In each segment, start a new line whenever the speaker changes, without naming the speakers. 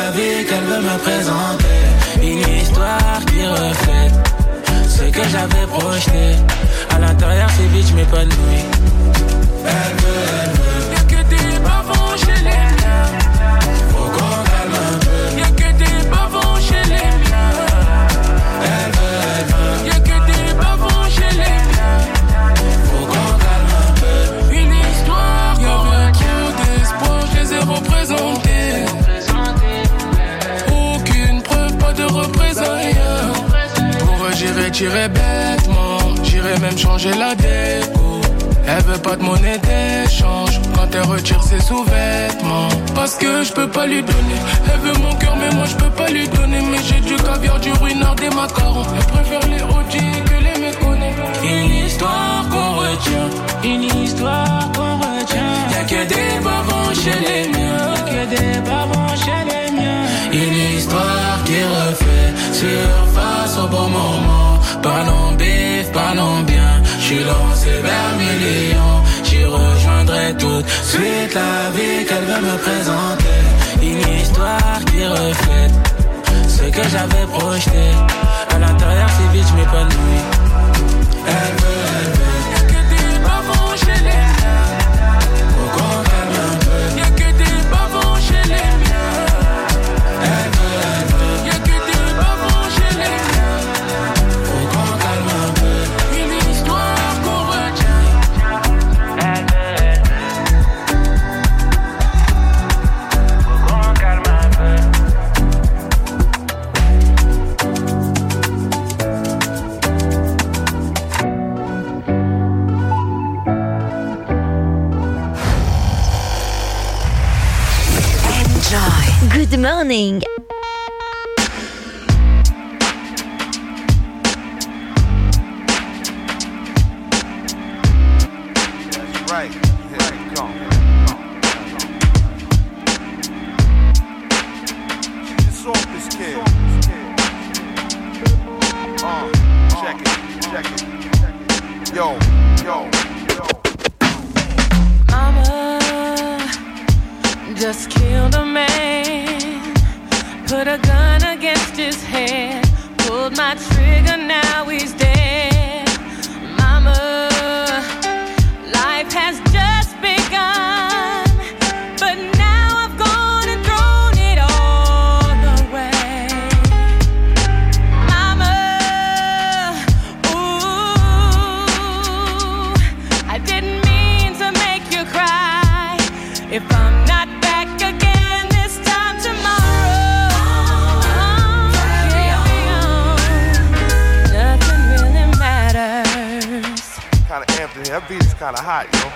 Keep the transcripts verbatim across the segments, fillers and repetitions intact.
la vie qu'elle veut me présenter. Une histoire qui reflète ce que j'avais projeté. À l'intérieur, ces bitches m'épanouissent. Elle veut, elle veut. Y'a que des bavons chez les miens. Faut qu'on calme un peu. Y'a que des bavons chez les miens. Elle veut, elle veut. Y'a que des bavons chez les miens. Faut qu'on calme un peu. Une histoire. Y'avait trop d'espoir, je les ai représentés. Aucune preuve, pas de représailles. Pour eux, j'irai tirer bêtement. J'irai même changer la déco. Elle veut pas de monnaie d'échange quand elle retire ses sous-vêtements. Parce que je peux pas lui donner. Elle veut mon cœur mais moi je peux pas lui donner. Mais j'ai du caviar, du ruinard, des macarons. Elle préfère les O G que les méconnus. Une histoire qu'on retient. Une histoire qu'on retient. Y'a que des bavons chez les miens. Y'a que des bavons chez les miens. Une histoire qui refait surface au bon moment. Pas non bif, pas non bien. J'suis lancé vers millions. J'y rejoindrai tout de suite la vie qu'elle veut me présenter. Une histoire qui reflète ce que j'avais projeté. À l'intérieur, ces bitches m'épanouissent. Elle veut, elle veut. Y'a que des bavons chez les miens. Faut qu'on calme un peu. Y'a que des bavons chez les miens. Elle veut, elle veut. Y'a que des bavons chez les miens. Faut qu'on calme un peu. Une histoire qu'on retient. Elle veut, elle veut. Faut qu'on calme un peu.
Good morning.
That's right. Here we go. She's off this kid. Uh, check it, check it, check it. Yo, yo, yo.
Mama just killed a man. Put a gun against his head. Pulled my trigger, now he's dead. Mama, life has just begun. But now I've gone and thrown it all away. Mama, ooh, I didn't mean to make you cry. If I'm not back again this time tomorrow, carry on. Nothing really matters.
Kinda amped in here. That beat is kinda hot, yo.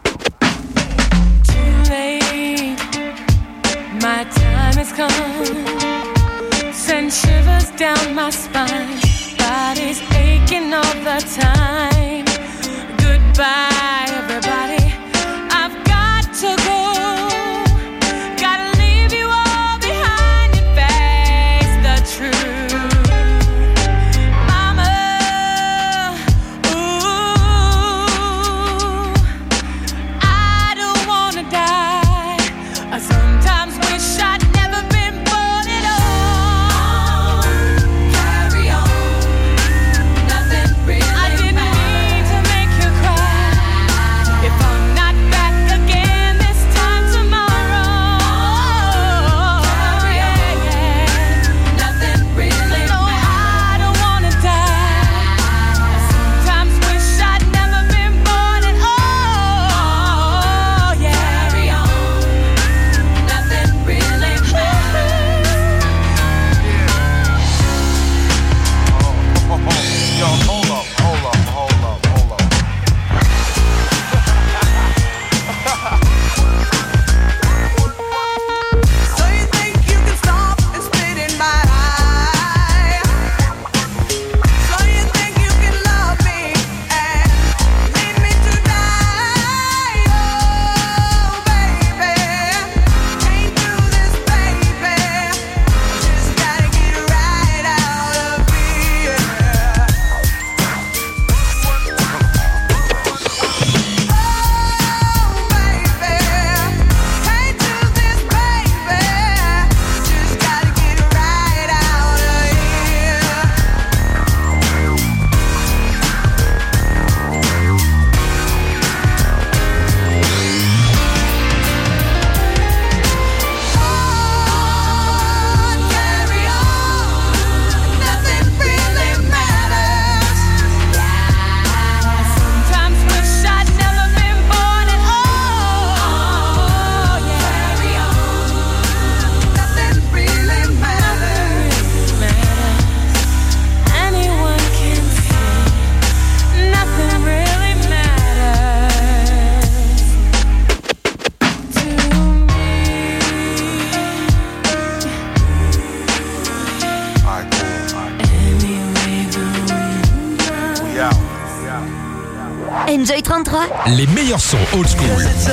Too late, my time has come. Send shivers down my spine. Body's aching all the time. Goodbye, everybody. I've got to go. Gotta leave you all behind and face the truth. Mama, ooh, I don't wanna die. I sometimes wish I'd never been born at all. Carry on. Nothing really I didn't matters. Mean to make you cry. If I'm
Enjoy trente-trois.
Les meilleurs sons old school.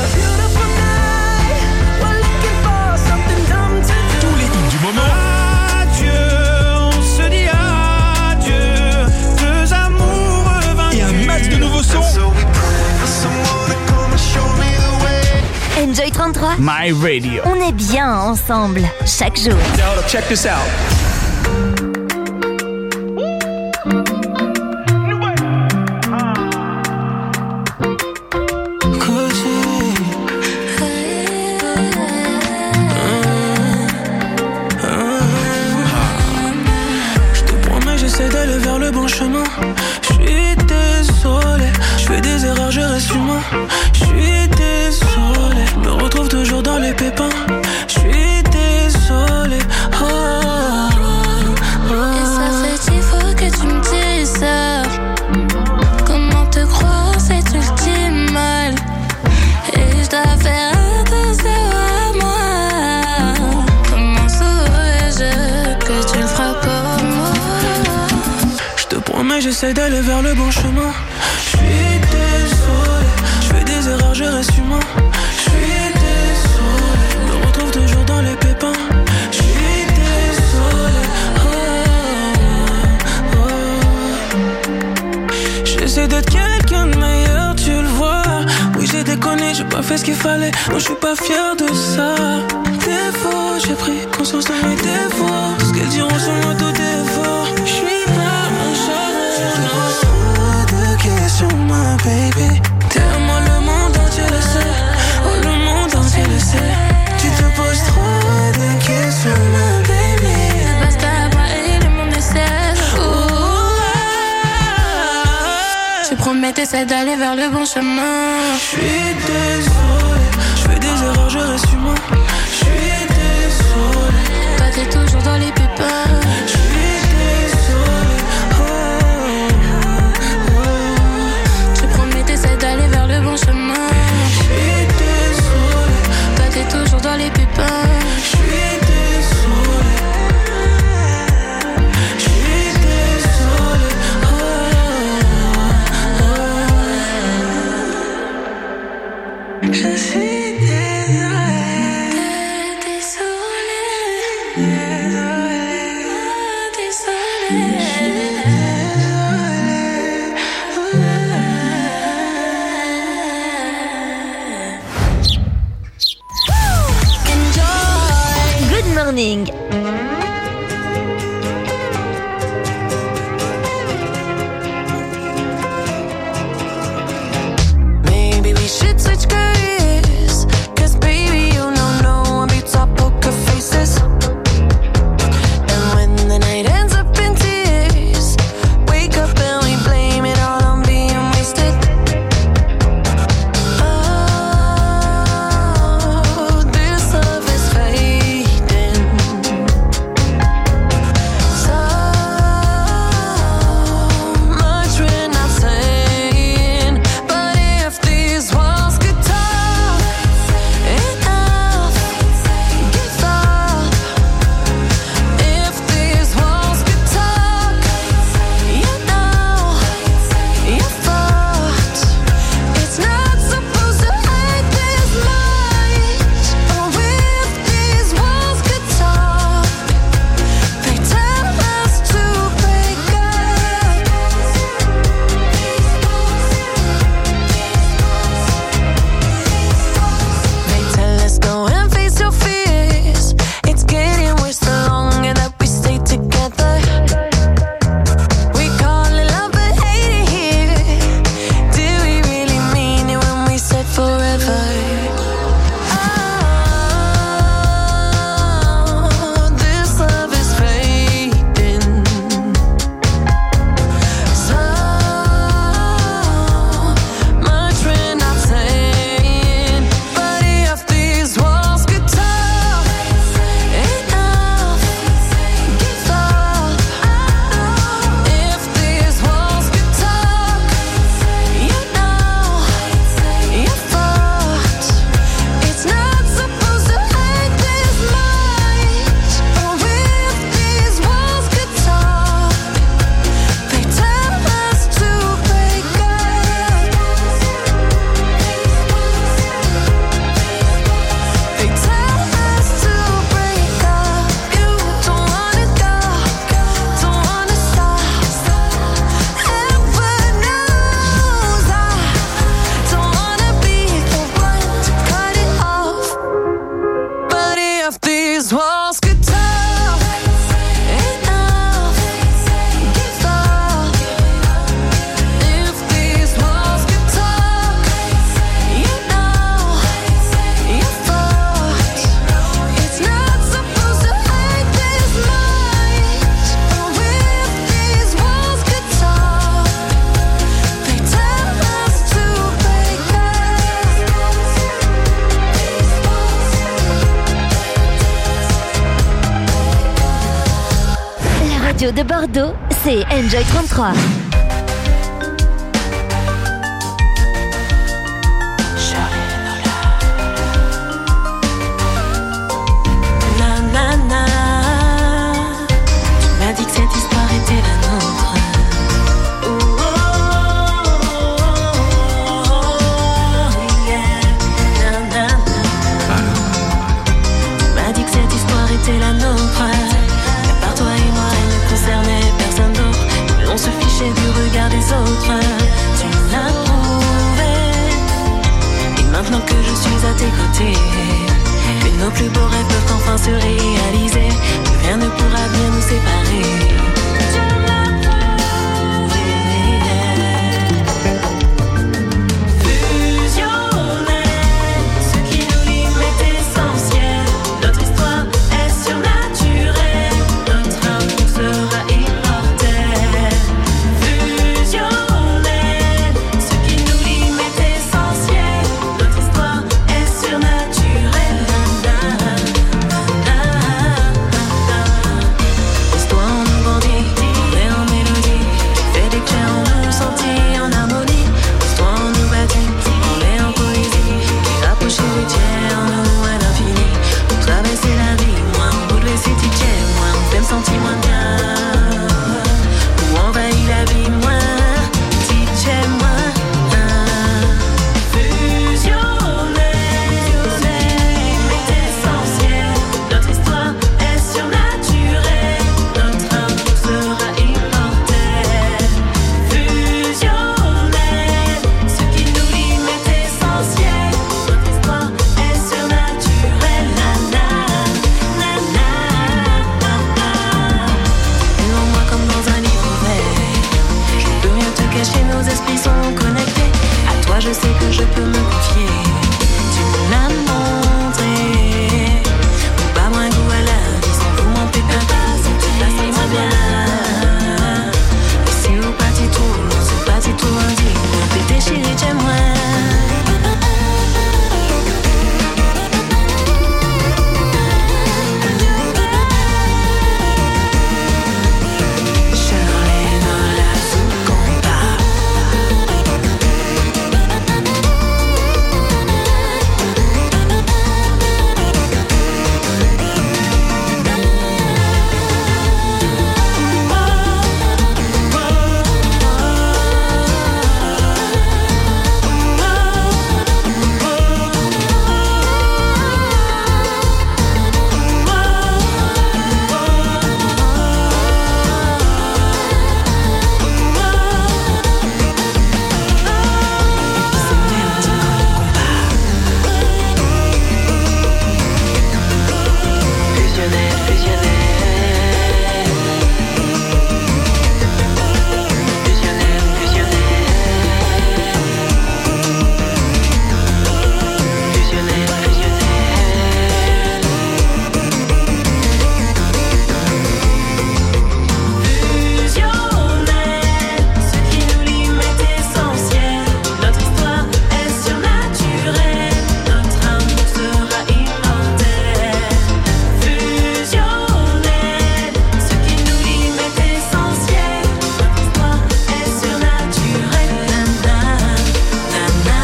Tous les hits du moment.
Adieu, on se dit adieu. Deux amoureux vaincus.
Et un max de nouveaux sons.
Enjoy trente-trois.
My Radio.
On est bien ensemble, chaque jour.
Yo, check this out.
J'essaie d'aller vers le bon chemin. Je suis désolé, je fais des erreurs, je reste humain. Je suis désolé, je me retrouve toujours dans les pépins. Je suis désolé. Oh, oh, oh.
Et ça fait dix fois que tu me dis ça. Comment te croire, c'est ultime mal. Et je dois faire attention à moi. Comment saurais-je que tu le feras pour moi?
Mais j'essaie d'aller vers le bon chemin. Je suis désolé, je fais des erreurs, je reste humain. Je suis désolé, je me retrouve toujours dans les pépins. Je suis désolé. Oh, oh, oh. J'essaie d'être quelqu'un de meilleur, tu le vois. Oui, j'ai déconné, j'ai pas fait ce qu'il fallait. Non, je suis pas fier de ça. Défaut, j'ai pris conscience de mes défauts. Ce qu'elles diront sur moi, tout défaut. Je suis pas un chat. Sur ma baby, tellement le monde entier le sait. Oh, le monde entier le sait. Tu te poses trop de questions, ma baby.
Basta à moi et le monde le sait. Oh, je promets, t'essaies d'aller vers le bon chemin.
Je suis désolé, je fais des erreurs, je reste humain. Je suis désolé.
Toi t'es toujours dans les pépins.
Je suis désolé.
T'essaies d'aller vers le bon chemin.
Je suis désolé.
Toi t'es toujours dans les pépins.
Je suis désolé. Je suis désolé. Oh, oh, oh. Je suis désolé.
Désolé.
Désolé.
Désolé.
Morning.
Maybe we should switch careers, 'cause baby you know no one beats our poker faces. And when the night ends up in tears, wake up and we blame it all on being wasted. Oh, this love is fading. walls could talk, enough, give up. If these walls could talk, you know, your thoughts. It's not supposed to hurt this much. Oh, if these walls could talk, they tell us to break
La radio de Bordeaux, c'est Enjoy trente-trois.
Na na na. Tu m'as dit que cette histoire était la nôtre. Oh, oh, oh, oh, yeah. Na na na. Tu m'as dit que cette histoire était la nôtre. À part toi et moi, elle ne concernait personne d'autre. On se fichait du regard des autres. Tu l'as prouvé. Et maintenant que je suis à tes côtés, que nos plus beaux rêves peuvent enfin se réaliser, que rien ne pourra bien nous séparer. Tu l'as prouvé. Fusionnel, ce qui nous lie est essentiel. Notre histoire est surnaturelle. Notre amour sera immortel. Fusionnel, ce qui nous lie est essentiel. Notre histoire est surnaturelle. L'histoire en nous grandit, est en mélodie. Fait des clairs en nous sentis en harmonie. L'histoire en nous bâtit, on est en poésie. Qui rapproche l'héritier en nous à l'infini. Pour traverser la vie, moi on bouleverse si tu tiens. Moi on fait me sentir moins bien. Ou envahit la vie, moi si tu es moi. Fusionnel, est essentiel. Notre histoire est surnaturelle. Notre amour sera immortel. Fusionnel, ce qui nous lie est essentiel. Notre histoire est surnaturelle. Na na, na na, na na. En moi comme dans un livre ouvert. Je peux rien te cacher, nos esprits sont connectés. À toi je sais que je peux me confier. Tu me l'as montré. Ou pas moins goût à la vie sans vous m'en faites pas. Passez-moi bien. Et si vous partez trop, non c'est parti trop indigne. On peut déchirer chez moi. Charlie Nola sous combat. Fusionnel, fusionnel. Fusionnel, fusionnel. Fusionnel, fusionnel. Fusionnel, ce qui nous lie est essentiel. Notre histoire est surnaturelle. Notre amour sera immortel. Fusionnel, ce qui nous lie est essentiel. Notre histoire est surnaturelle. Na na, na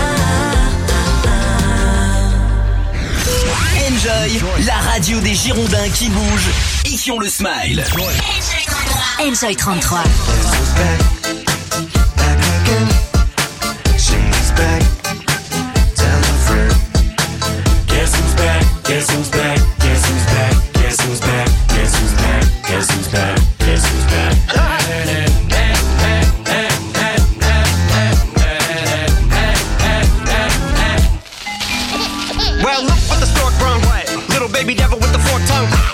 na.
Enjoy, la radio des Girondins qui bougent et qui ont le smile.
Enjoy trente-trois.
She's back. Tell her friend. Guess who's back? Guess who's back? Guess who's back? Guess who's back? Guess who's back? Guess who's back? Guess who's back? Well, look what the stork brung. Little baby devil with the forked tongue.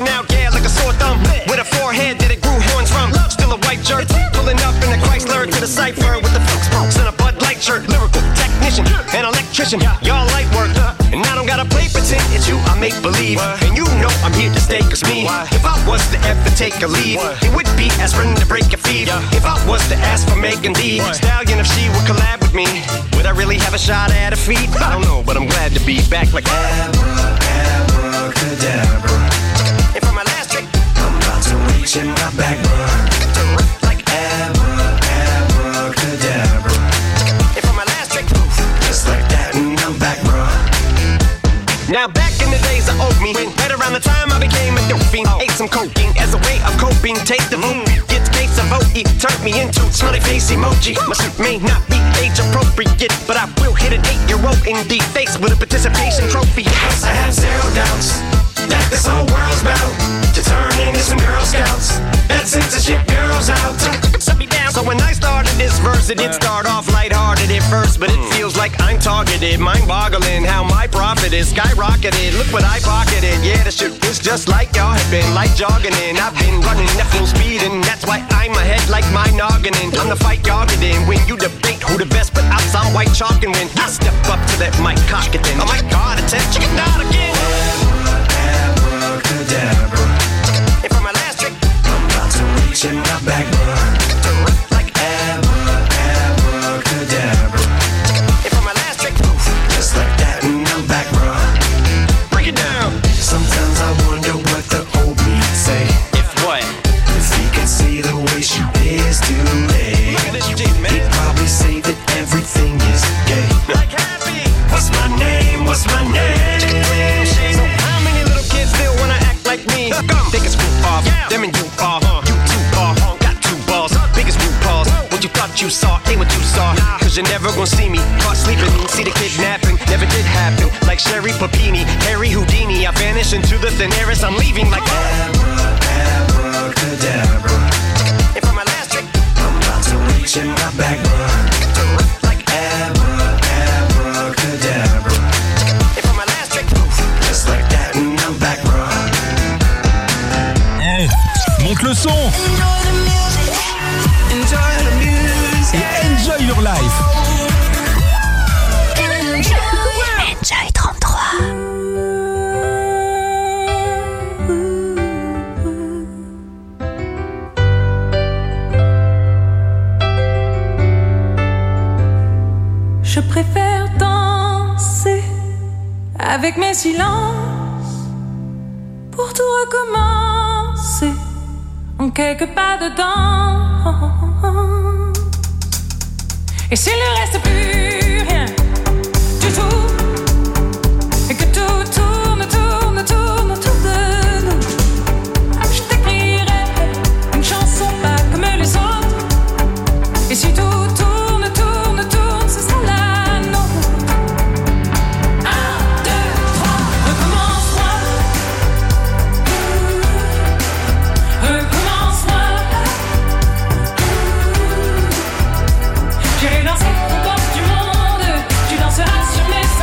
sticking out, yeah, like a sore thumb. With a forehead that it grew horns from. Still a white shirt, pulling up in a Chrysler to the cipher with the folks and a Bud Light shirt. Lyrical technician, an electrician, y'all light work. And I don't gotta play pretend, it's you I make believe. And you know I'm here to stay, cause me, if I was to ever take a leave, it would be aspirin to break a fever. If I was to ask for Megan D Stallion, if she would collab with me, would I really have a shot at a feat? I don't know, but I'm glad to be back like Abra, abracadabra. And for my last trick, I'm about to reach in my back, bruh. Like Abra, abracadabra. And for my last trick, just like that, and I'm back, bruh. Now back in the days I owed me, right around the time I became a dope fiend, ate some cocaine as a way of coping. Take the moon, get the case of O E, turned me into smiley face emoji. My suit may not be age appropriate, but I will hit an eight-year-old in the face with a participation trophy. Cause I have zero doubts that this whole world's bound to turn into some Girl Scouts. That censorship girls out. Shut me down. So when I started this verse, it did start off lighthearted at first, but it feels like I'm targeted. Mind-boggling how my profit is skyrocketed. Look what I pocketed. Yeah, the shit is just like y'all have been, like jogging in. I've been running at full speed, and that's why I'm ahead like my noggin in. I'm the fight y'all get in. When you debate who the best, but I'm some white chalk, and when I step up to that mic, cock it then. Oh my God, attention, not again. Abracadabra. And for my last trick, I'm about to reach in my back, bruh. Like Abra, abracadabra. And for my last trick, just like that, and I'm back, bruh. Break it down. Sometimes I wonder what the old me say. If what? If he could see the way she is today, he'd probably say that everything is gay. Like happy. What's my name? What's my name? So how many little kids still wanna act like me? Come, take a screw off. Yeah. Them and you are, uh, you two are, uh, got two balls, biggest blue paws. What you thought you saw ain't what you saw. Nah. Cause you're never gonna see me caught sleeping. See the kidnapping, never did happen. Like Sherry Papini, Harry Houdini. I vanish into the thin air as I'm leaving like Abra, abracadabra. And for my last trick, I'm about to reach in my back, bruh. Like Abra, abracadabra. And for my last trick, just like that, and I'm back, bruh.
Hey, monte le son.
Enjoy the music. Enjoy the music.
Et enjoy your life.
Enjoy trente-trois.
Je préfère danser avec mes silences pour tout recommencer en quelques pas dedans. Et s'il ne reste plus rien du tout, et que tout tourne, tourne, tourne autour de nous, je t'écrirai une chanson pas comme les autres. Et si tout tourne, tourne, tourne, ce sera la nôtre. Un, deux, trois, recommence-moi. Recommence-moi. J'irai danser aux portes du monde. Tu danseras sur mes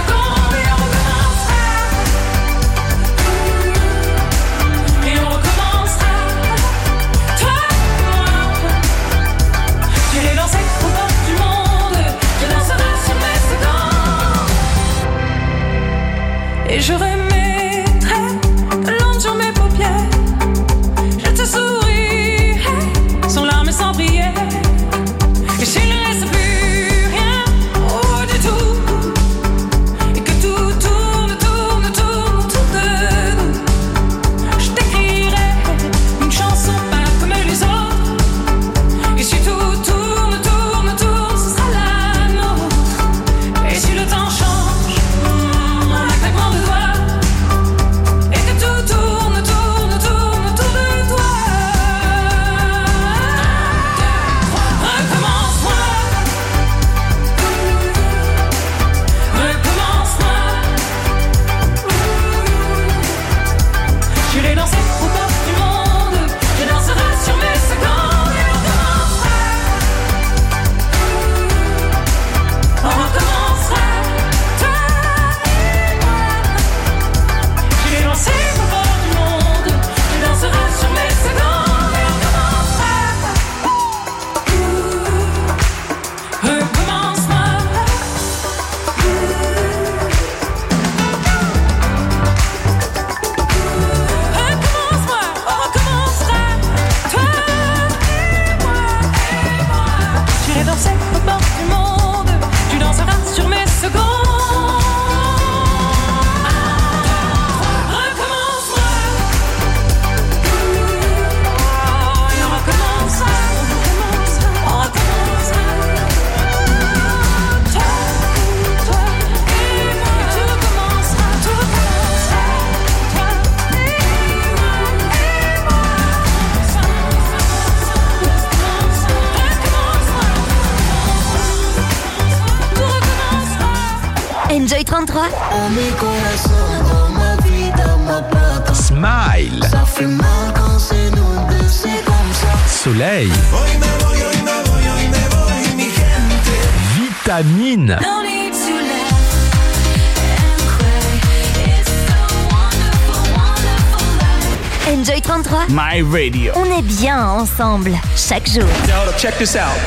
Enjoy trente-trois.
Oh mi corazón, oh ma vida, ma plata.
Smile.
Ça fait mal quand c'est nous deux, c'est comme ça.
Soleil.
Hoy me voy, hoy me voy, hoy me voy, mi gente.
Vitamine.
No need to laugh and cry. It's so wonderful, wonderful life.
Enjoy trente-trois.
My Radio.
On est bien ensemble, chaque jour.
Hold up, check this out.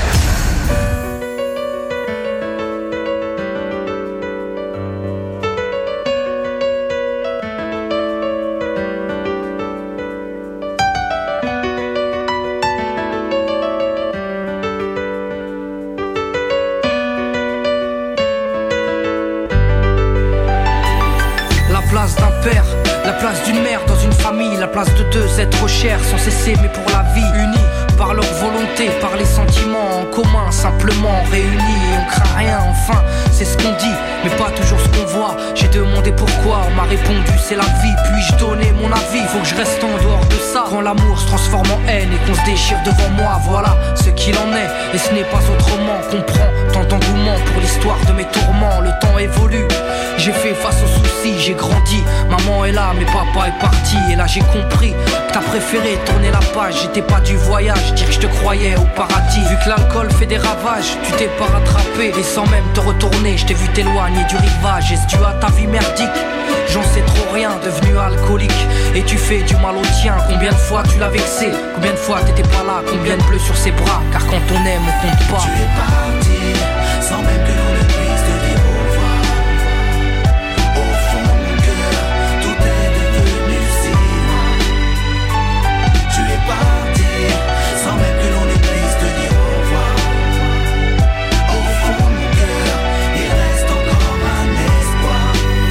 Père, la place d'une mère dans une famille, la place de deux êtres chers sans cesser mais pour la vie, unis par leur volonté, par les sentiments en commun, simplement réunis et on craint rien, enfin c'est ce qu'on dit, mais pas toujours ce qu'on voit. J'ai demandé pourquoi, on m'a répondu c'est la vie, puis-je donner mon avis, faut que je reste en dehors de ça. Quand l'amour se transforme en haine et qu'on se déchire devant moi, voilà ce qu'il en est, et ce n'est pas autrement. Comprends tant d'engouement pour l'histoire de mes tourments, le temps évolue, j'ai fait face aux soucis, j'ai grandi, maman est là mais papa est parti, et là j'ai compris que t'as préféré tourner la page, j'étais pas du voyage, dire que je te croyais au paradis. Vu que l'alcool fait des ravages, tu t'es pas rattrapé, et sans même te retourner, je t'ai vu t'éloigner du rivage. Est-ce dû à ta vie merdique? J'en sais trop rien, devenu alcoolique, et tu fais du mal au tien. Combien de fois tu l'as vexé, combien de fois t'étais pas là, combien de bleus sur ses bras, car quand on aime on compte pas.
Tu es parti, sans même que l'on ne puisse te dire au revoir. Au fond de mon cœur, tout est devenu si loin. Tu es parti, sans même que l'on ne puisse te dire au revoir. Au fond de mon cœur, il reste encore un espoir.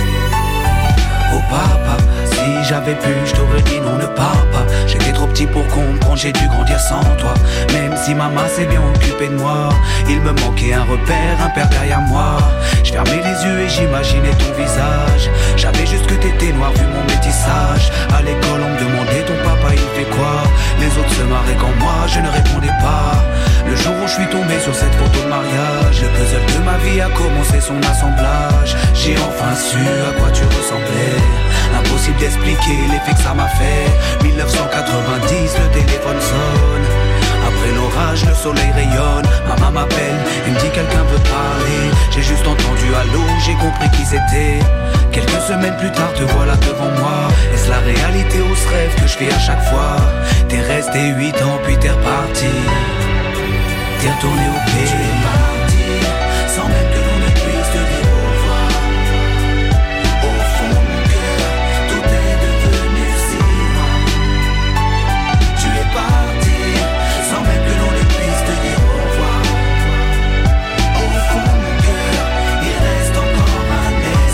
Oh papa, si j'avais pu, je t'aurais dit non, ne pars pas. J'étais trop petit pour comprendre, j'ai dû grandir sans toi. Même si maman s'est bien occupée de moi, il me manquait un repère, un père derrière moi. Je fermais les yeux et j'imaginais ton visage. J'avais juste que t'étais noir vu mon métissage. À l'école on me demandait ton papa il fait quoi. Les autres se marraient quand moi je ne répondais pas. Le jour où je suis tombé sur cette photo de mariage, le puzzle de ma vie a commencé son assemblage. J'ai enfin su à quoi tu ressemblais. Impossible d'expliquer l'effet que ça m'a fait. dix-neuf cent quatre-vingt-dix, le téléphone sonne. Après l'orage, le soleil rayonne. Maman m'appelle, il me dit quelqu'un veut parler. J'ai juste entendu allô, j'ai compris qui c'était. Quelques semaines plus tard, te voilà devant moi. Est-ce la réalité ou ce rêve que je fais à chaque fois? T'es resté huit ans puis t'es reparti. T'es retourné au pays. Tu es parti, sans même que l'on ne puisse te dire au revoir. Au fond de mon cœur, tout est devenu si loin. Tu es parti, sans même que l'on ne puisse te dire au revoir. Au fond de mon cœur, il reste encore un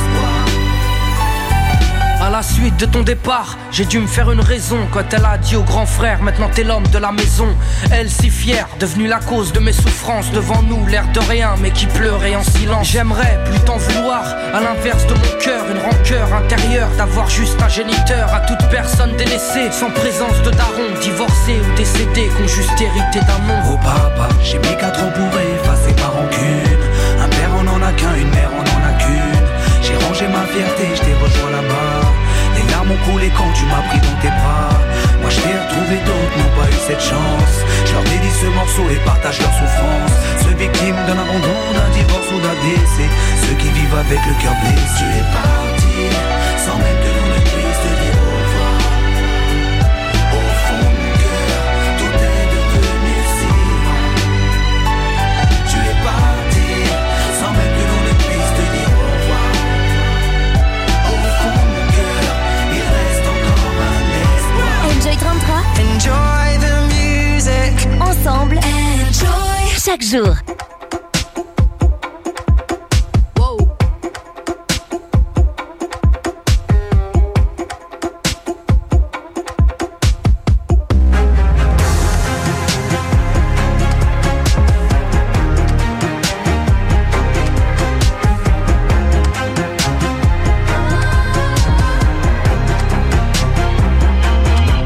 espoir.
À la suite de ton départ, j'ai dû me faire une raison quand elle a dit au grand frère, maintenant t'es l'homme de la maison. Elle si fière, devenue la cause de mes souffrances. Devant nous, l'air de rien, mais qui pleurait en silence. J'aimerais plus t'en vouloir, à l'inverse de mon cœur. Une rancœur intérieure d'avoir juste un géniteur. À toute personne délaissée, sans présence de daron. Divorcé ou décédé, qu'on juste hérité d'un nom.
Oh papa, j'ai mis quatre ans pour effacer ma rancune. Un père on en a qu'un, une mère on en a qu'une. J'ai rangé ma fierté, je t'ai rejoint là-bas. Les larmes ont coulé quand tu m'as pris dans tes bras. Moi je t'ai retrouvé, d'autres n'ont pas eu cette chance. Je leur dédie ce morceau et partage leur souffrance. Ceux victimes d'un abandon, d'un divorce ou d'un décès. Ceux qui vivent avec le cœur blessé. Tu es parti, sans même que l'on ne puisse te dire au revoir. Au fond de mon cœur, tout est devenu si loin. Tu es parti, sans même que l'on ne puisse te dire au revoir. Au fond de mon cœur, il reste encore un espoir.
Enjoy trente-trois.
Enjoy the music.
Ensemble.
Enjoy.
Chaque jour.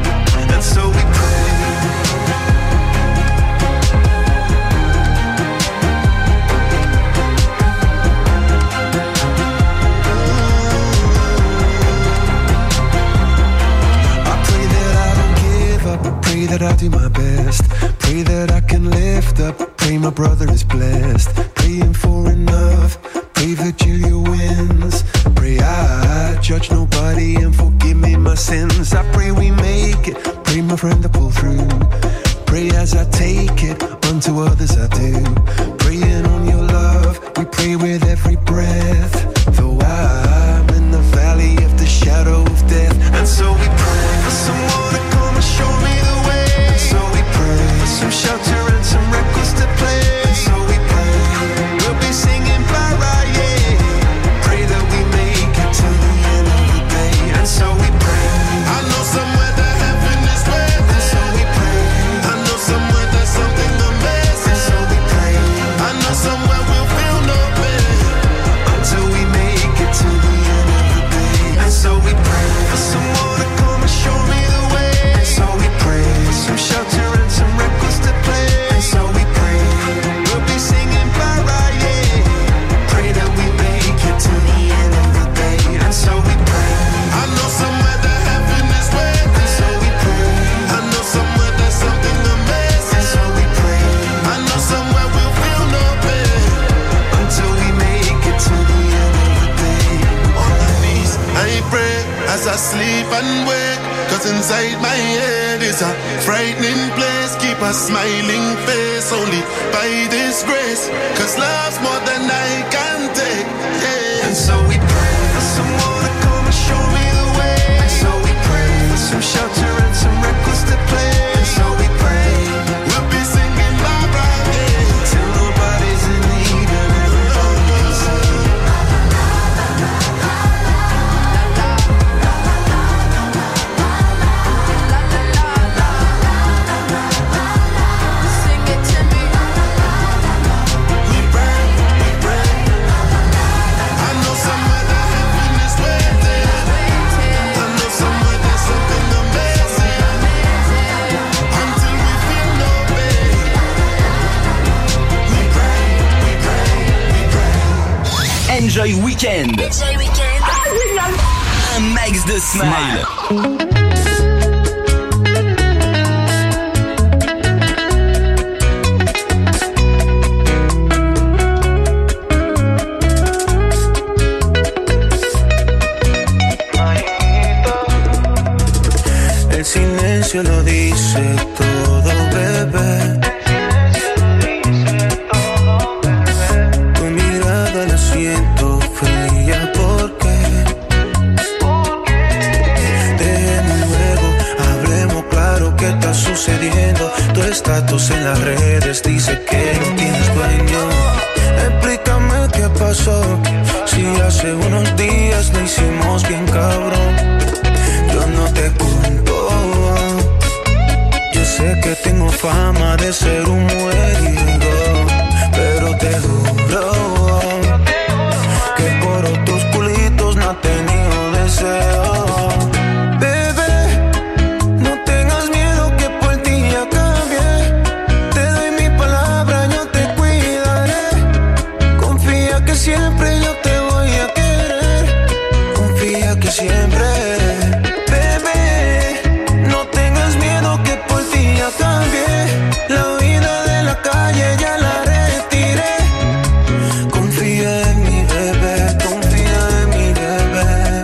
And so we pray.
Pray that I do my best. Pray that I can lift up. Pray my brother is blessed. Praying for enough. Pray Virgilia wins. Pray I judge nobody and forgive me my sins. I pray we make it. Pray my friend to pull through. Pray as I take it. Unto others I do. Praying on your love. We pray with every breath. Though I'm in the valley of the shadow of death. And so we pray for someone to come and show me the way. And so we pray for some shelter and some records to play. And so we pray we'll be singing Pariah. Pray that we make it to the end of the day. And so we pray. I know somewhere that heaven is waiting. And so we pray. I know somewhere there's something amazing. And so we pray. I know somewhere we'll feel no pain until we make it to the end of the day. And so we pray for someone to come and show me the way. And so we pray for some shelter and some records to play. And so we pray we'll be singing Pariah. Pray that we make it to the end of the day. And so we pray. I know somewhere that heaven is waiting. And so we pray. I know somewhere there's something amazing. And so we pray. I know somewhere we'll feel no pain until we make it to the end of the day. On my knees I pray as I sleep and wake. Cause inside my head is a frightening place. Keep a smiling face only by this grace. Cause love's more than I can take, yeah. And so we pray for someone to come and show me the way. And so we pray for some shelter and some records to play. And so we pray we'll be singing Pariah till nobody's in need and everybody can sing.
Sing it to me.
We pray, we pray. I know somewhere that heaven is waiting. I know somewhere there's something amazing until we feel no pain. We pray, we pray, we pray.
Enjoy Weekend.
Enjoy Weekend.
Un max de smile.
El silencio lo dice todo, bebé. Tu mirada la siento fría porque déjame luego, hablemos claro qué está sucediendo. Tu estatus en las redes dice que no tienes dueño. Explícame qué pasó, si hace unos días lo hicimos bien cabrón. Yo no te culpo, yo sé que tengo fama de ser un mujeriego, pero te juro que por otros culitos no he tenido deseo. Bebé, no tengas miedo que por ti ya cambié. Te doy mi palabra, yo te cuidaré. Confía que siempre yo te voy a querer. Confía que siempre. La vida de la calle ya la retiré. Confía en mi bebé, confía en mi bebé.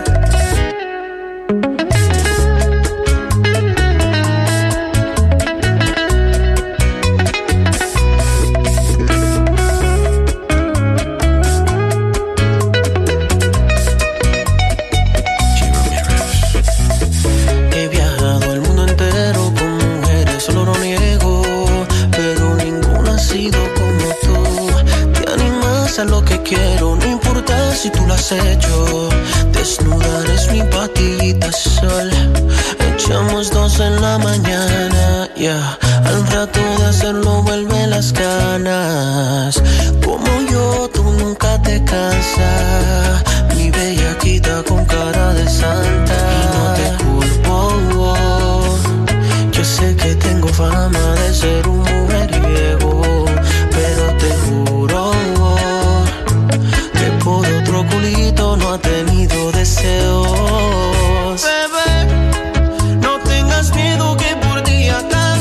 He viajado el mundo entero con mujeres, solo no niego, pero ninguna ha sido como tú. Te animas a lo que quiero, no importa si tú lo has hecho. Desnuda eres mi patita sol. Echamos dos en la mañana, yeah. Al rato de hacerlo vuelven las ganas. Como yo, tú nunca te cansas. Mi bellaquita con cara de santa. Y no te culpo, yo sé que tengo fama de ser un mujeriego, pero te juro que por otro culito no ha tenido deseos. Bebé, no tengas miedo que por ti ya cambié.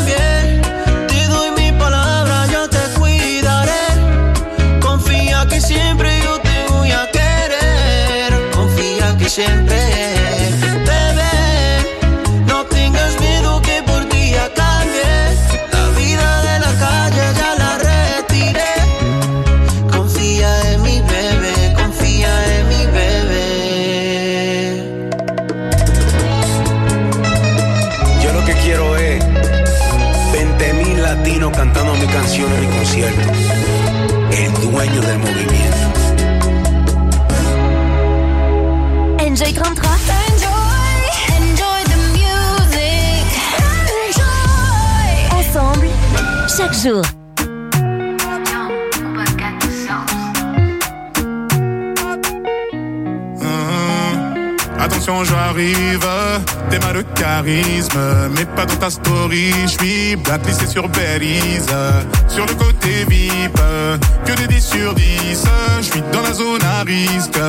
uno de mis conciertos, el dueño del movimiento.
Enjoy trente-trois.
Enjoy, enjoy the music. Enjoy.
Ensemble, chaque jour.
Attention, j'arrive, t'es mal de charisme, mais pas dans ta story. J'suis blacklisté sur Belize, sur le côté V I P, que des dix sur dix. J'suis dans la zone à risque.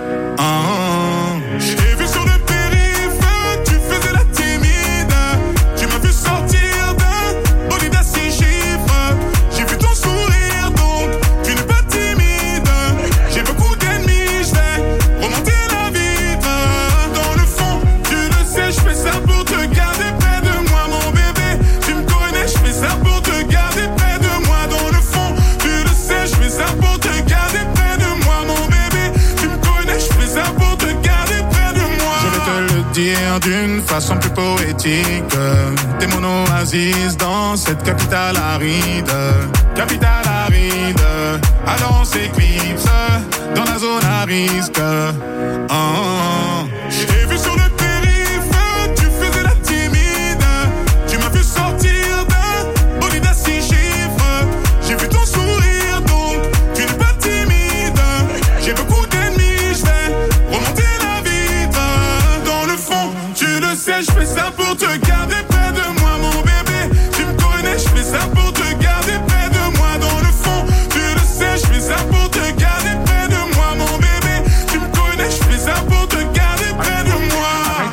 Ah, j'ai vu sur le périph', tu faisais la timide. Tu m'as vu sortir d'un bolide à six chiffres. J'ai vu ton sourire, donc tu n'es pas timide. J'ai beaucoup d'ennemis, j'vais remonter la vitre. Dans le fond, tu le sais, j'fais ça pour te garder près de moi, mon bébé. Tu me connais, j'fais ça pour te garder près de moi. Dans le fond, tu le sais, j'fais ça pour te garder près de moi, mon bébé. Tu me connais, j'fais ça pour te garder près de moi. Je vais te le dire d'une façon plus poétique. T'es mon oasis dans cette capitale aride. Capitale aride. Alors on s'éclipse dans la zone à risque. Oh, oh. J'ai vu sur le périph', tu faisais la timide. Tu m'as vu sortir d'un bolide à six chiffres. J'ai vu ton sourire, donc tu n'es pas timide. J'ai beaucoup d'ennemis, j'vais remonter la vitre. Dans le fond, tu le sais, j'fais ça pour te garder près de moi, mon bébé. Tu me connais, j'fais ça pour te garder près de moi. Dans le fond, tu le sais, j'fais ça pour te garder près de moi, mon bébé. Tu me connais, j'fais ça pour te garder près de moi.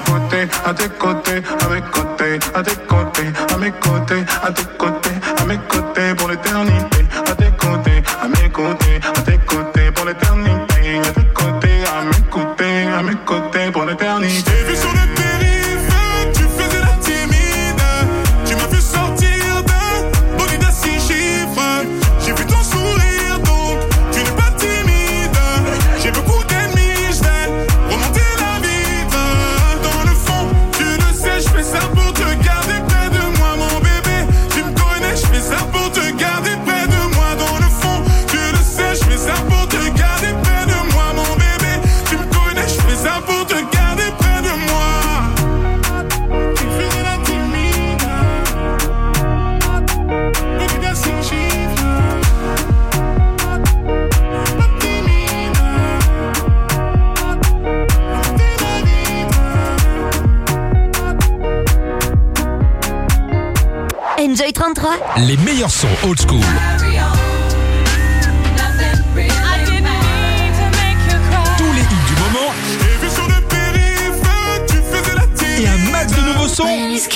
À tes côtés, à mes côtés, à tes côtés, à mes côtés, à tes côtés, à mes côtés pour l'éternité. À tes côtés, à mes côtés, à tes côtés pour l'éternité. À tes côtés, à mes côtés, à mes côtés pour l'éternité. J'ai vu sur le périph', tu faisais la timide. Tu m'as vu sortir d'un bolide à six chiffres. J'ai vu ton sourire, donc tu n'es pas timide. J'ai beaucoup d'ennemis, j'vais remonter la vitre. Dans le fond, tu le sais, j'fais ça pour te garder près de moi, mon bébé. Tu me connais, j'fais ça pour te garder près de moi. Dans le fond, tu le sais, j'fais ça pour te garder près de moi, mon bébé. Tu me connais, j'fais ça pour te garder près de moi. Tu faisais la timide, bolide à six chiffres. Pas timide, remonter la vitre.
Enjoy trente-trois.
Les meilleurs sons old school. Tous les hits du moment.
J'ai vu sur le périph', tu faisais la timide.
Et un max de nouveaux sons.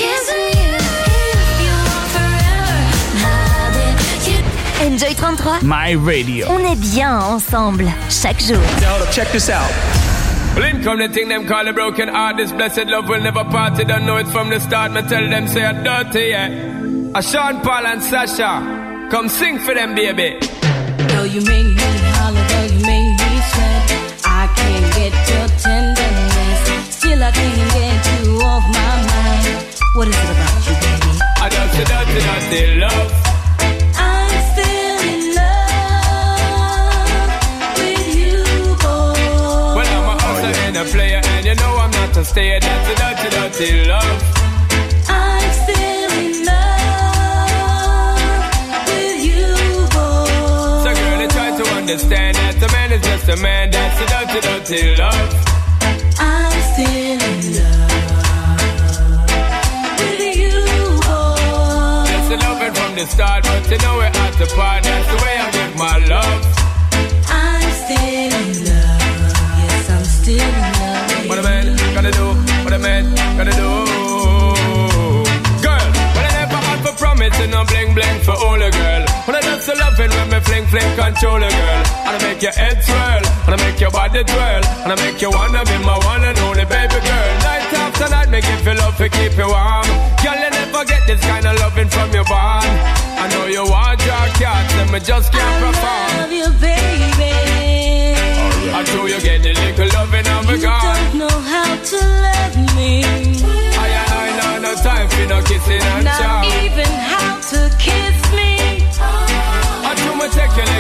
Enjoy trente-trois.
My Radio.
On est bien ensemble, chaque jour.
Now, check this out.
Well, in come the thing them call a broken heart. This blessed love will never part. They don't know it from the start. Me tell them say I'm dirty, yeah. A Sean Paul and Sasha, come sing for them, baby.
Though you make me holler, though you make me sweat, I can't get your tenderness. Still I can't get you off my mind. What is it about you, baby?
I dirty, dirty, dirty love.
I'm still in love with you, boy.
Well, I'm a hustler and a player, and you know I'm not a stayer. Dirty, dirty, dirty love.
I'm still in love with you, boy.
So girl, you try to understand that a man is just a man. That's a dirty, dirty love.
I'm still in love with you, boy.
Just a loving from the start, but you know we're at the part. That's the way I give my love.
I'm still in love. Yes, I'm still in love.
What a man gotta do, what a man gotta do. Girl, when I never had for promising, no bling bling for all a girl. When I just loving when me fling fling control a girl. And I make your head swirl, and I make your body twirl, and I make you wanna be my one and only baby girl. Night after night, make you feel love to keep you warm. Girl, you never get this kind of loving from your bond. I know you want your cats, and me just can't perform.
I love you, baby.
I know you get the little loving of a
You
girl.
don't know how to love me.
I ain't no no time for no kissing and chow.
Not even how to kiss me.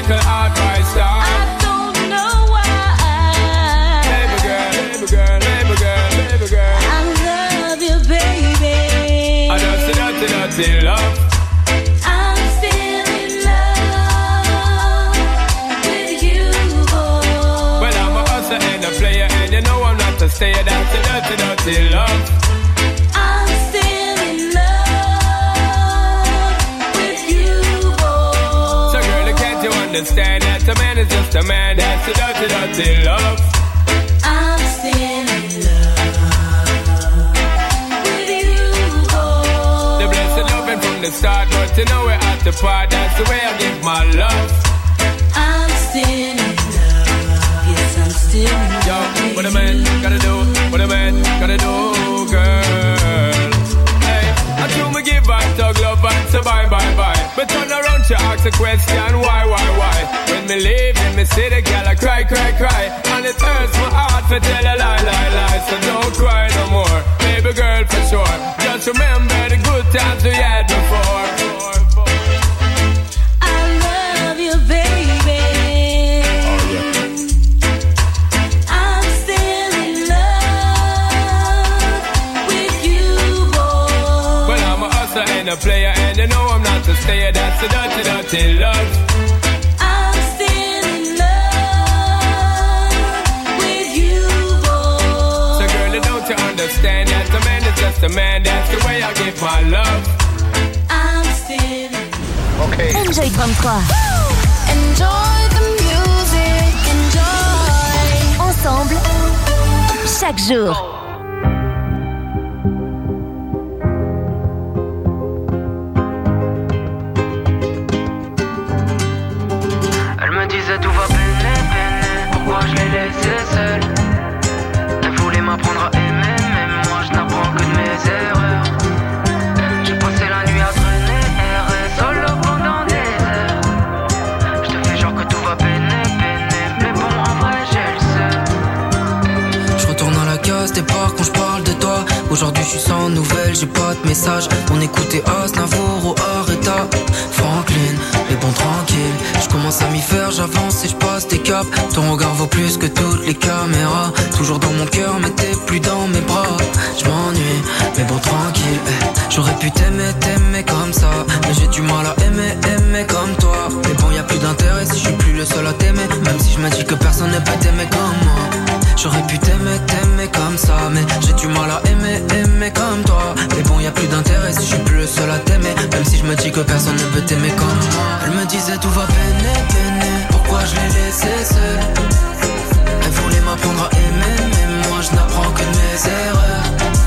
lyrical advice star.
I don't know why.
Baby girl, baby girl, baby girl, baby girl.
I love you, baby.
I don't see nothing, nothing love.
I'm still in love with you, boy.
Well, I'm a hustler and a player, and you know I'm not a stayer. That's a dirty, dirty love.
I'm still in love with you, boy.
So girl, can't you understand that a man is just a man? That's a dirty, dirty love.
I'm still in love with you, boy.
The blessed loving from the start, but you know we're at the part. That's the way I give my love.
I'm still in love. Yes, I'm still in love.
Yo, what a man gotta do, what a man gotta do, girl. Hey, I do me give back to love and say bye, bye, bye. But turn around to ask a question, why, why, why? When me leave in me city, girl, I cry, cry, cry. And it hurts my heart to tell a lie, lie, lie. So don't cry no more, baby girl, for sure. Just remember the good times we had before.
I love you, baby.
Oh, yeah.
I'm still in love with you, boy.
Well, I'm a hustler and a player, and you know I'm not a stayer. That's a dirty, dirty love.
I'm still in love with you, boy.
So girl, don't you understand that a man is just a man? That's the way I give my love.
I'm still in
Okay.
Enjoy trente-trois.
Enjoy the music, enjoy.
Ensemble, chaque jour.
Elle me disait tout va peine, peine. Pourquoi je l'ai laissé seule? Elle voulait m'apprendre à aimer, mais moi je n'apprends que de mes erreurs. J'ai passé la nuit à traîner, errer solo pendant des heures. Je te fais genre que tout va peiner, peiner, mais bon en vrai j'ai le seum. Je retourne à la case départ quand je parle de toi. Aujourd'hui je suis sans nouvelles, j'ai pas de message. On écoutait Aznavour ou Areta, Franklin, mais bon tranquille. Je commence à m'y faire, j'avance et je passe des caps. Ton regard vaut plus que toutes les caméras. Toujours dans mon cœur mais t'es plus dans mes bras. Je m'ennuie, mais bon tranquille. J'aurais pu t'aimer, t'aimer comme ça, mais j'ai du mal à aimer, aimer comme toi. Mais bon y a plus d'intérêt si je suis plus le seul à t'aimer. Même si je me dis que personne ne peut t'aimer comme moi. J'aurais pu t'aimer, t'aimer comme ça, mais j'ai du mal à aimer, aimer comme toi. Mais bon y a plus d'intérêt si je suis plus le seul à t'aimer. Même si je me dis que personne ne peut t'aimer comme moi. Elle me disait tout va peiner, peiner. Pourquoi je l'ai laissé seule? Elle voulait m'apprendre à aimer, mais moi je n'apprends que de mes erreurs.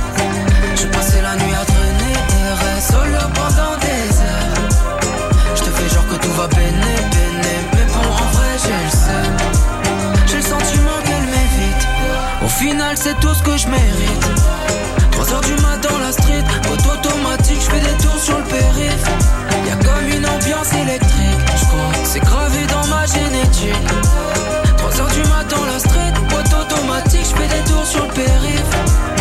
J'ai passé la nuit à traîner, errer solo pendant des heures. Je te fais genre que tout va peiner, peiner, mais bon en vrai j'ai le seum. J'ai le sentiment qu'elle m'évite. Au final c'est tout ce que je mérite. Trois heures du mat dans la street, boîte automatique, je fais des tours sur le périph'. Y'a comme une ambiance électrique, je crois que c'est gravé dans ma génétique. Trois heures du mat dans la street, boîte automatique, je fais des tours sur le périph'.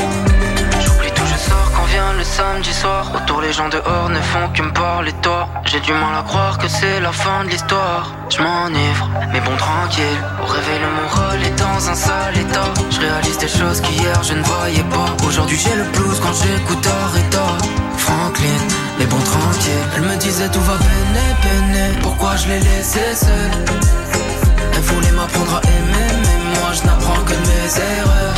J'oublie tout, je sors quand vient le samedi soir. Autour les gens dehors ne font que me parler de toi. J'ai du mal à croire que c'est la fin de l'histoire. Je m'enivre, mais bon tranquille. Au réveil mon rôle est dans un sale état. Je réalise des choses qu'hier je ne voyais pas. Aujourd'hui j'ai le blues quand j'écoute Areta, Franklin, mais bon tranquille. Elle me disait tout va peiner, peiner. Pourquoi je l'ai laissé seule? Elle voulait m'apprendre à aimer, mais moi je n'apprends que de mes erreurs.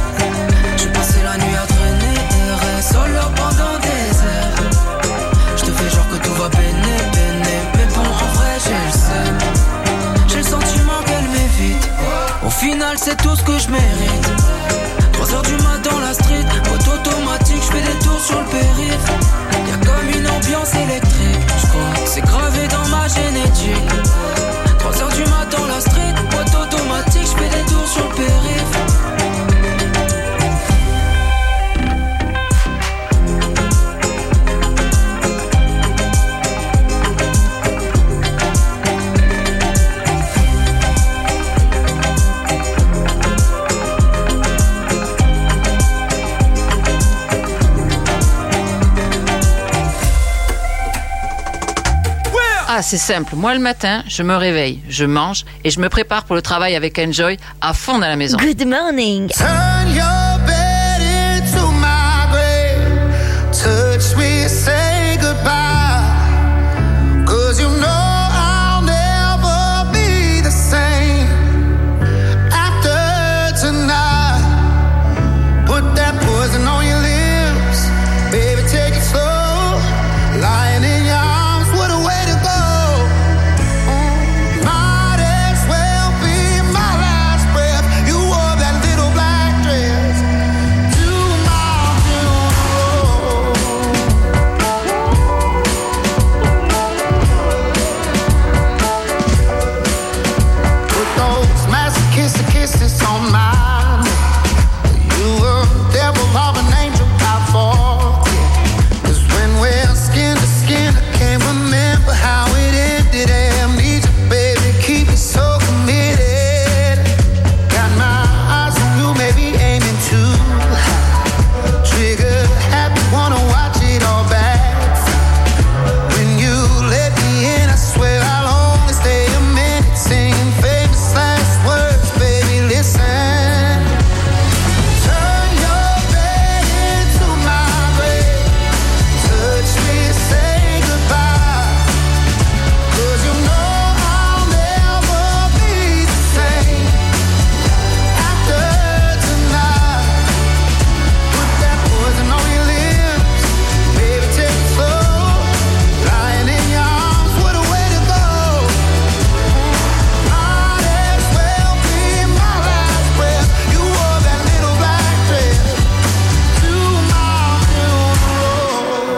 J'ai passé la nuit à traîner, errer solo pendant des heures. Je te fais genre que tout va peiner, peiner, mais bon en vrai j'ai le seum. J'ai le sentiment qu'elle m'évite. Au final c'est tout ce que je mérite. Trois heures du mat dans la street, boîte automatique, je fais des tours sur le périph'. Y'a comme une ambiance électrique, je crois que c'est gravé dans ma génétique. Trois heures du mat dans la street, boîte automatique, je fais des tours sur le périph'.
Ah, c'est simple. Moi, le matin, je me réveille, je mange et je me prépare pour le travail avec Enjoy à fond dans la maison.
Good morning.
Turn your bed into my grave. Touch me, say goodbye. 'Cause you know I'll never be the same after tonight. Put that poison on your lips, baby, take it slow. Lying in your arms, what a way to go. Mm, might as well be my last breath. You wore that little black dress to my funeral. Put those masochistic kisses on my neck. You were a devil of an angel, I forget. 'Cause when we're skin to skin, I can't remember how it ended. Amnesia, baby, keep me so committed. Got my eyes on you, maybe aiming too high. Trigger happy, wanna watch it all back. When you let me in, I swear I'll only stay a minute. Singing famous last words, baby, listen. Turn your bed into my grave. Touch me, say goodbye. 'Cause you know I'll never be the same after tonight. Put that poison on your lips, baby, take it slow. Lying in your arms, what a way to go. Might as well be my last breath. You wore that little black dress to my funeral.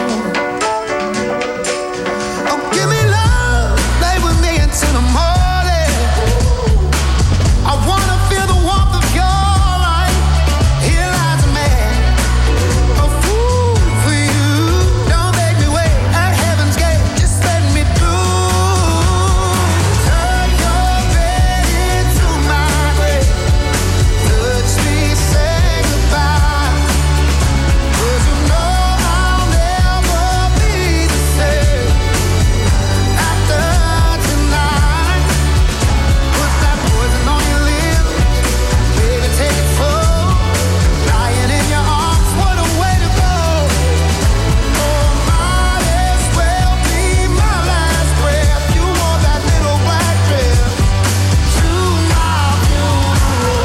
Oh, give me love, lay with me until the morning. I wanna feel the warmth of your light. Here lies a man, a fool for you. Don't make me wait at heaven's gate, just let me through. Turn your bed into my grave. Touch me, say goodbye. 'Cause you know I'll never be the same after tonight. Put that poison on your lips, baby, take it slow. Lying in your arms, what a way to go. Oh, might as well be my last breath. You wore that little black dress to my funeral.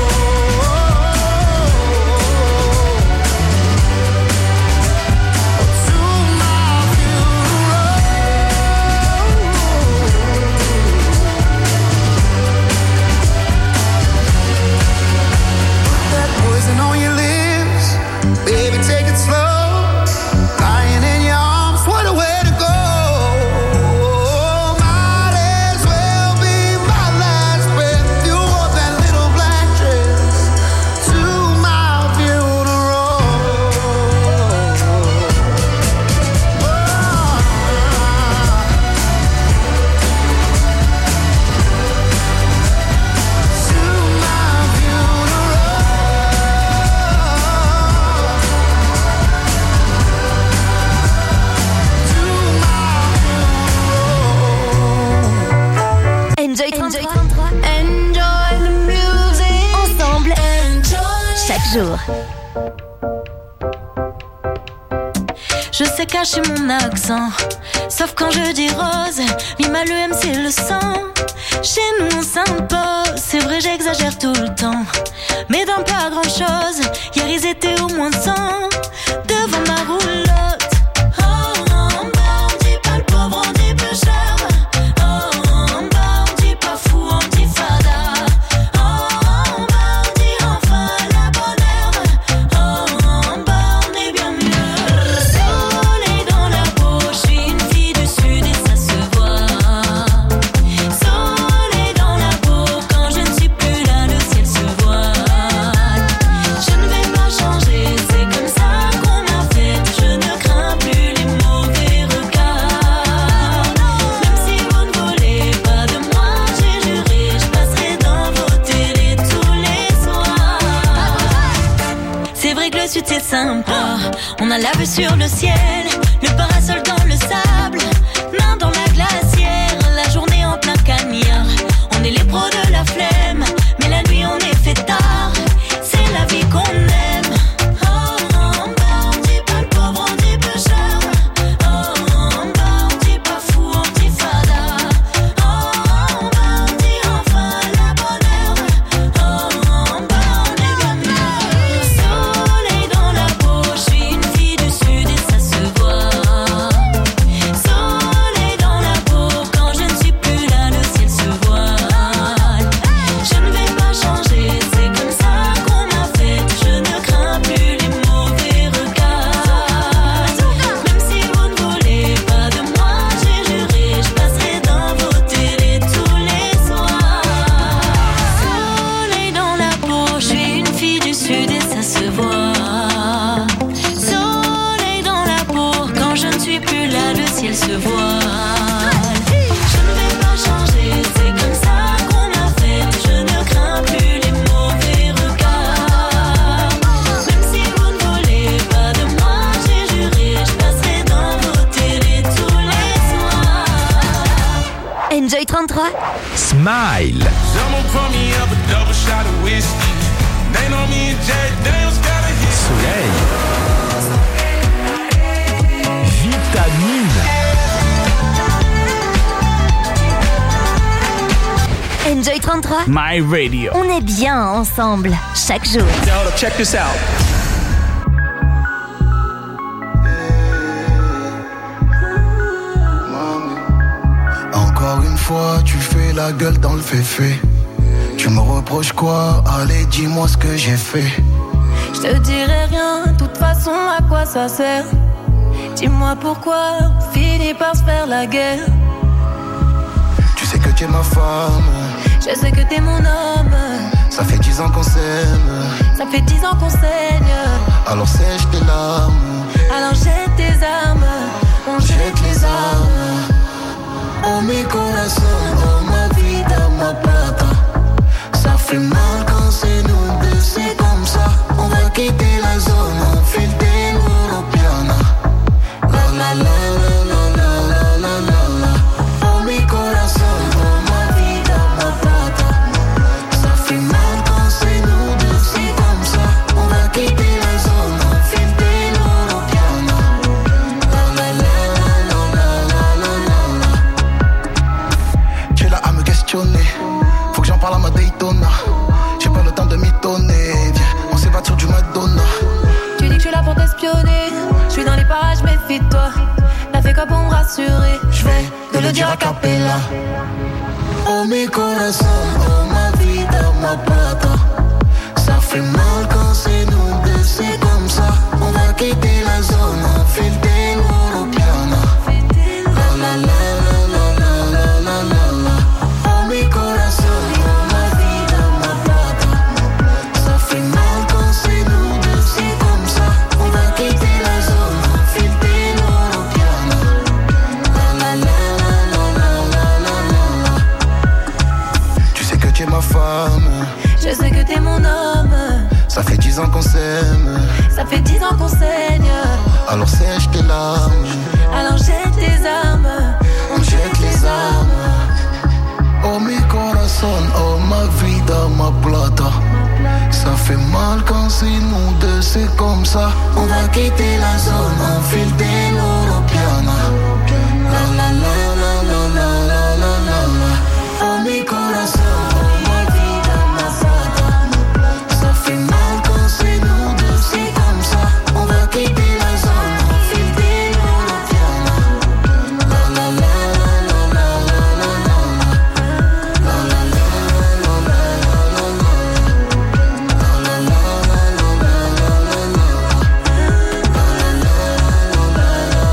To my Put that poison on your lips, baby, take it slow. Lying in your arms, what a way to go. Might as well be my last breath. You wore that little black dress to my funeral.
Enjoy trente-trois.
Enjoy the music.
Ensemble,
Enjoy.
chaque jour.
Je sais cacher mon accent, sauf quand je dis rose. Mima le M c'est le sang. Chez nous on s'impose, c'est vrai j'exagère tout le temps. Mais dans pas grand chose, hier ils étaient au moins cent devant ma roulotte. Oh, en bas on dit pas le pauvre, on dit pêcheur. Oh, en bas on dit pas fou, on dit fada. Oh, en bas on dit enfin la bonne herbe. Oh, en bas on est bien mieux. Le soleil dans la peau, je suis une fille du sud et ça se voit. Soleil dans la peau, quand je ne suis plus là, le ciel se voile. Je ne vais pas changer, c'est comme ça qu'on m'a fait. Je ne crains plus les mauvais regards. Même si vous ne voulez pas de moi, j'ai juré, je passerai dans vos télés tous les soirs. C'est vrai que le sud c'est sympa, on a la vue sur le ciel, le parasol dans le sable, main dans la glace. qu'il se voile. Je ne vais pas changer, c'est comme ça qu'on a fait. Je ne crains plus les mauvais regards. Même si vous ne voulez pas de moi, j'ai juré, je passerai dans vos télés tous les soirs.
Enjoy trente-trois.
Smile.
Someone pour me up a double shot of whiskey. They know me and Jay Daniels got a hit.
Soleil. Vitamine.
Enjoy trente-trois.
My Radio.
On est bien ensemble, chaque jour.
Now, check this out.
Encore une fois, tu fais la gueule dans le féfé. Tu me reproches quoi? Allez, dis-moi ce que j'ai fait.
Je te dirai rien, de toute façon, à quoi ça sert? Dis-moi pourquoi on finit par se faire la guerre.
Tu sais que tu es ma femme.
Je sais que t'es mon homme.
Ça fait dix ans qu'on s'aime.
Ça fait dix ans qu'on saigne.
Alors sèche tes larmes.
Alors jette tes armes. On jette les armes.
Oh mi corazón, oh ma vida, ma plata. Ça fait mal quand c'est nous deux, c'est comme ça. On va quitter la zone, on file des Europeana. La la la la la la la la la la. Oh mi corazón, oh ma vida, ma plata. Ça fait mal quand c'est nous deux, c'est comme ça. On va quitter la zone, on file des Europeana. La la la la la la la la la. Tu es là à me questionner. Faut que j'en parle à ma Daytona. J'ai pas le temps de mitonner. Viens, on s'évade sur du Madonna.
Tu dis que je suis là pour t'espionner. Je suis dans les parages, méfie-toi. T'as fait quoi pour me rassurer?
Je vais te le dire a cappella. Oh mi corazón, oh ma vida, ma plata. Ça fait mal quand c'est nous deux, c'est comme ça. On va quitter la zone, on file des Europeana. La la la la la la la la la la. Oh mi corazón, oh ma vida, ma plata. Ça fait mal quand c'est nous deux, c'est comme ça. On va quitter la zone, on file des Europeana. La la la la la la la la la. Tu sais que tu es ma femme.
Je sais que t'es mon homme.
Ça fait dix ans qu'on s'aime.
Ça fait dix ans qu'on saigne.
Alors sèche tes larmes.
Alors jette tes armes.
On jette les armes. Oh mi corazón, oh ma vida, ma plata. Ça fait mal quand c'est nous deux, c'est comme ça. On va quitter la zone, on file des Europeana. La la la la la la la la la la. Oh mi corazón, oh ma vida, ma plata. Ça fait mal quand c'est nous deux, c'est comme ça. On va quitter la zone, on file des Europeana. La la la la la la la la la. La la la la la la la la. La la la la la la la la. La la la la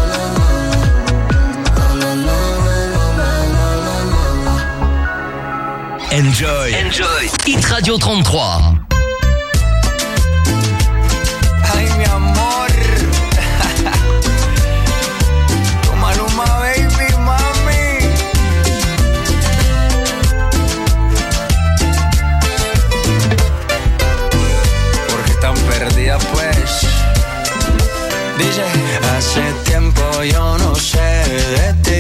la la la.
Enjoy. Enjoy. Hit Radio trente-trois.
Ay, mi amor. Tu Maluma, baby, mami. Porque están perdidas, pues. Dice, hace tiempo yo no sé de ti.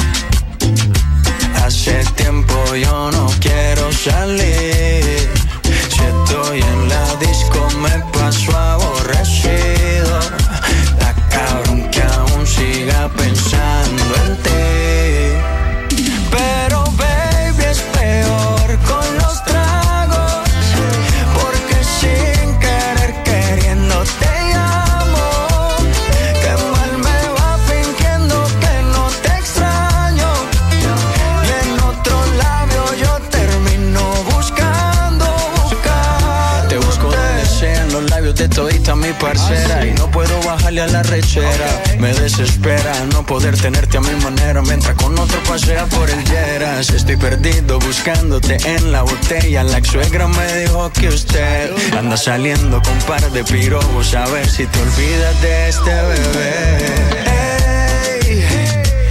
Hace tiempo yo no quiero salir. Si estoy en la disco me paso aborrecido. La cabrón que aún siga pensando en ti. Pero baby es peor con los tragos. Porque sin querer queriendo te llamo. Qué mal me va fingiendo que no te extraño. Y en otro labio yo termino buscando, buscando. Te busco, te desean los labios de todita mi parcera. Y no puedo bajarle a la rechera. Me desespera no poder tenerte a mi manera. Mientras con otro pasea por el Lleras. Estoy perdido buscándote en la botella. La ex suegra me dijo que usted anda saliendo con un par de pirobos. A ver si te olvidas de este bebé. Ey,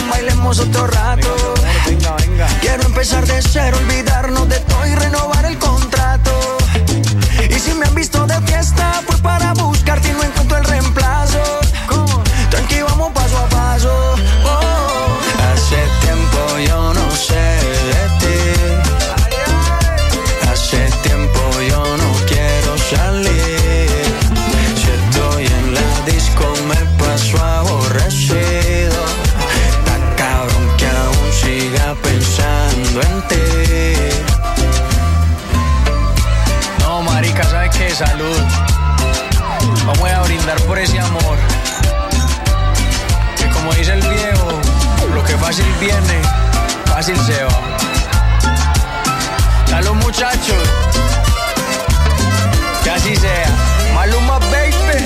bailemos otro rato. Venga, venga. Quiero empezar de cero, olvidarnos de todo y renovar el contrato. Y si me han visto de fiesta, fue para buscarte y no encuentro el reemplazo. ¿Cómo? Tranqui, vamos paso a paso. Oh. Hace tiempo yo no sé de ti. Hace tiempo yo no quiero salir. Si estoy en la disco me paso aborrecido. Está cabrón que aún siga pensando en ti. No, marica, ¿sabes qué? Salud. Vamos a brindar por ese amor. Que como dice el viejo, lo que fácil viene, fácil se va. Salud, muchachos. Que así sea. Maluma, baby.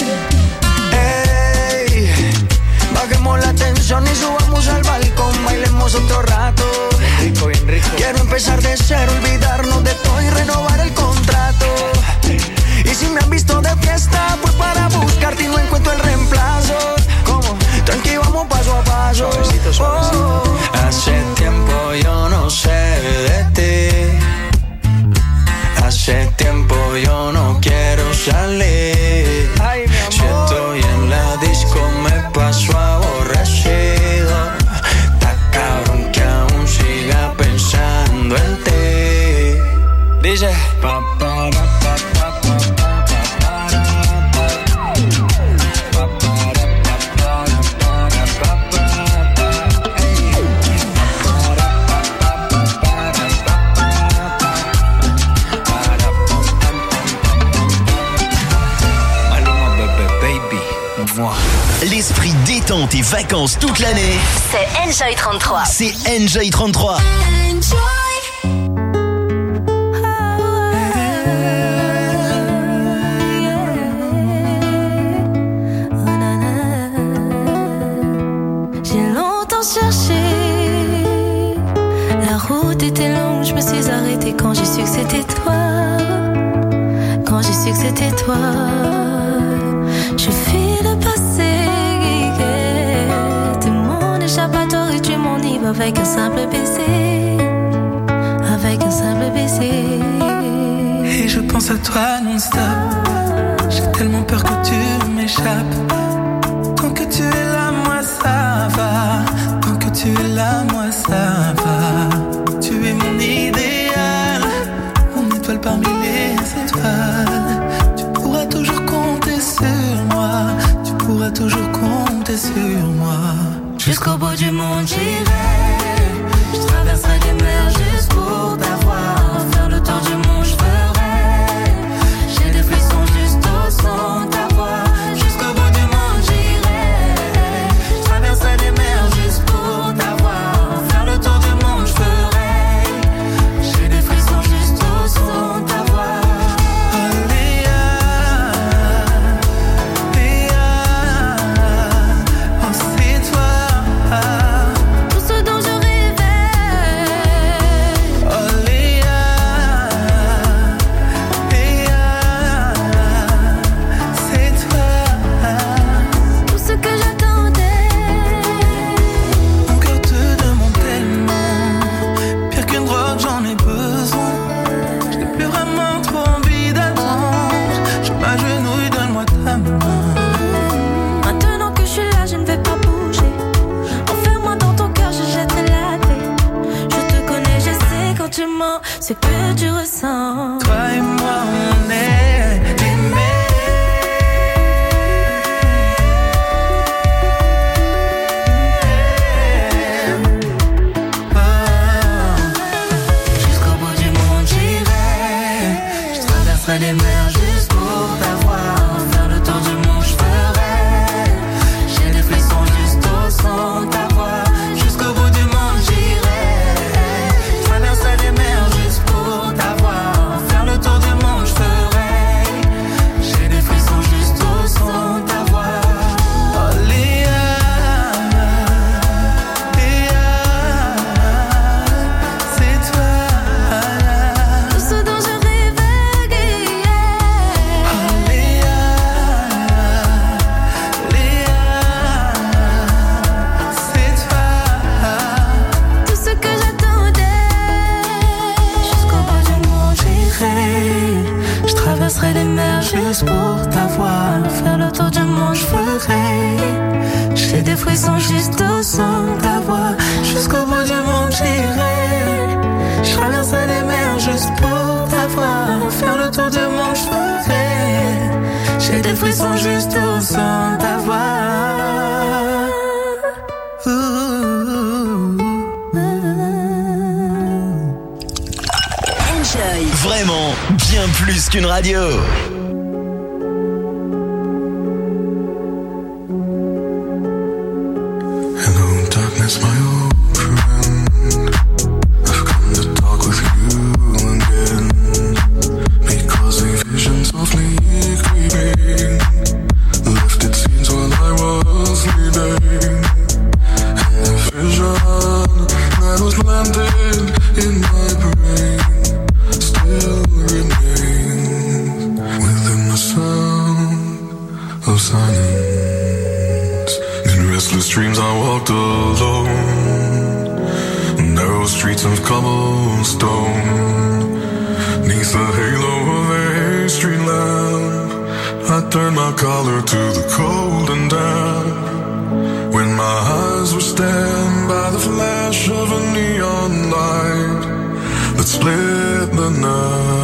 Ey, bajemos la tensión y subamos al balcón. Bailemos otro rato. Bien rico, bien rico. Quiero empezar de cero, olvidarnos de todo y renovar el contrato. Y si me han visto de fiesta, pues para buscarte y no encuentro el reemplazo. ¿Cómo? Tranqui, vamos paso a paso. Suavecito, suavecito. Oh. Hace tiempo yo no sé de ti. Hace tiempo yo no quiero salir. Ay, si estoy en la disco me paso aborrecido. Está cabrón que aún siga pensando en ti. Dice pa, pa, pa, pa, pa, pa, pa,
L'esprit détente et vacances toute l'année.
C'est Enjoy trente-trois.
C'est Enjoy trente-trois.
J'ai longtemps cherché, la route était longue, je me suis arrêtée quand j'ai su que c'était toi. Quand j'ai su que c'était toi, je fuis le passé. T'es mon échappatoire et tu m'enivres avec un simple baiser. Avec un simple baiser.
Et je pense à toi non-stop. J'ai tellement peur que tu m'échappes. Tant que tu es là, moi ça va. Tant que tu es là, moi ça va. Tu es mon idéal, mon étoile parmi les étoiles. Tu pourras toujours compter sur moi. Tu pourras toujours compter sur moi.
Jusqu'au bout du monde j'irai. Je traverserai des mers juste pour t'avoir. Faire le tour du monde je ferai. J'ai des frissons juste au son de ta voix. Jusqu'au bout du monde j'irai. Je traverserai des mers juste pour t'avoir. Faire le tour du monde je ferai. J'ai des frissons juste au son de ta voix.
Oh Léa, Léa, oh c'est toi.
Tout ce dont je rêvais.
Oh Léa, Léa, c'est toi.
Tout ce que j'attendais.
Mon cœur te demande tellement. Pire qu'une drogue, j'en ai besoin. Je n'ai plus vraiment trop envie d'attendre. Je m'agenouille, donne-moi ta main.
Maintenant que je suis là, je ne vais pas bouger. Enferme-moi dans ton cœur, je jetterai la paix. Je te connais, je sais quand tu mens ce que tu ressens.
Toi et moi, on est aimés.
Jusqu'au bout du monde j'irai. Je traverserai les mers juste pour t'avoir. Faire le tour du monde je ferai. J'ai des frissons juste au son de ta voix. Jusqu'au bout du monde j'irai. Je traverserai les mers juste pour t'avoir.
ferai. J'ai des frissons juste au son de ta voix. Jusqu'au bout du monde j'irai. Je traverserai les mers juste pour t'avoir. Faire le tour du monde je ferai. J'ai des frissons juste au son de ta voix.
Enjoy. Vraiment, bien plus qu'une radio.
Hello, darkness, my old friend. I've come to talk with you again. Because a vision softly creeping lifted scenes while I was sleeping. And the vision that was planted in my brain still remains within the sound of silence. In restless dreams I walked alone, narrow streets of cobblestone, neath the halo of a street lamp. I turned my collar to the cold and damp, when my eyes were stabbed by the flash of a neon light that split the night.